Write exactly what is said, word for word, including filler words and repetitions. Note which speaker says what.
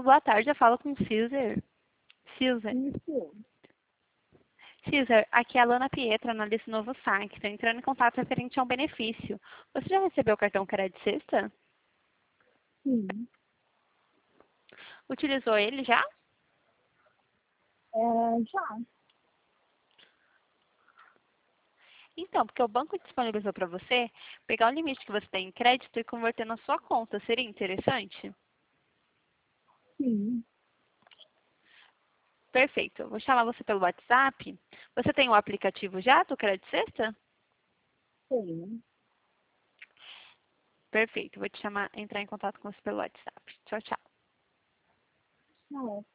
Speaker 1: boa tarde, eu falo com o Cesar. Cesar.
Speaker 2: Isso.
Speaker 1: Cesar, aqui é a Lana Pietra, analista do Novo Saque. Estou entrando em contato referente a um benefício. Você já recebeu o cartão Crédito Sexta?
Speaker 2: Sim.
Speaker 1: Utilizou ele já?
Speaker 2: É, já.
Speaker 1: Então, porque o banco disponibilizou para você pegar o limite que você tem em crédito e converter na sua conta. Seria interessante?
Speaker 2: Sim.
Speaker 1: Perfeito. Eu vou chamar você pelo WhatsApp. Você tem o aplicativo já do Crédito Sexta?
Speaker 2: Sim.
Speaker 1: Perfeito. Vou te chamar, entrar em contato com você pelo WhatsApp. Tchau, tchau.
Speaker 2: Não.